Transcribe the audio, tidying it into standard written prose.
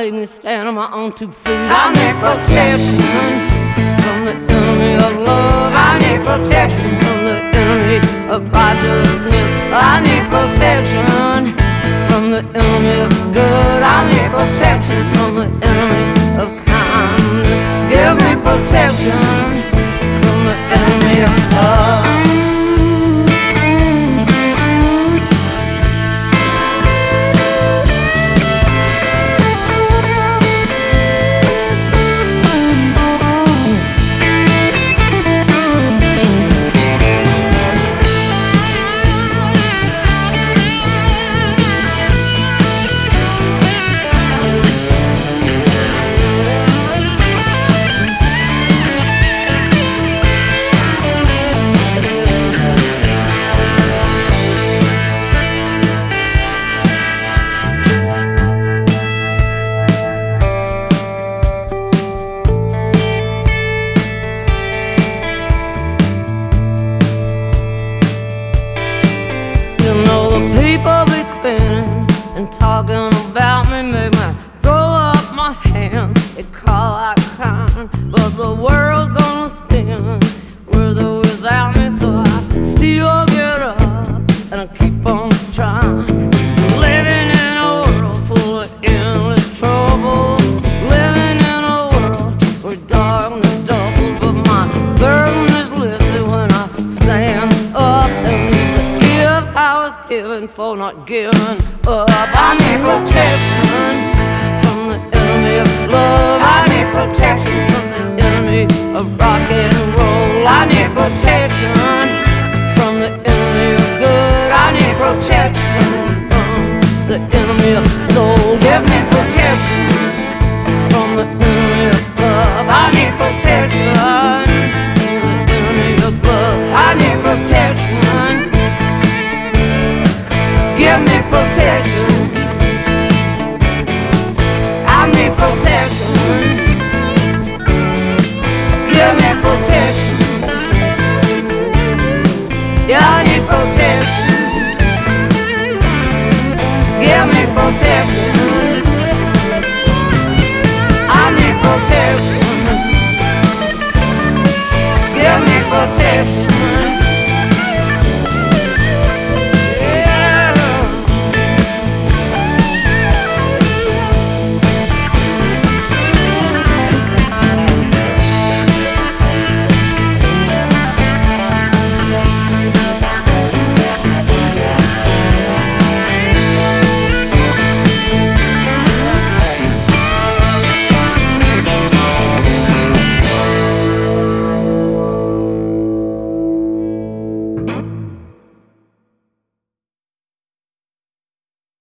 made me stand on my own 2 feet. I need protection from the enemy of love. I need protection from the enemy of righteousness. I need protection from the enemy of good. I need protection from the enemy of kindness. Give me protection from the enemy of love. People be grinning and talking about me, make me throw up my hands. They call out crying, but the world's gonna spin with or without me, so I still get up and I keep on trying. Living in a world full of endless trouble, living in a world where darkness doubles, but my burden is lifted when I stand up and I was given for not giving up. I need protection from the enemy of love. I need protection from the enemy of rock and roll. I need protection from the enemy of good. I need protection from the enemy of soul. Give me protection from the enemy of love. I need protection from the enemy of love. I need protection. Give me protection. I need protection. Give me protection. Yeah, I need protection. Give me protection. I need protection. Give me protection.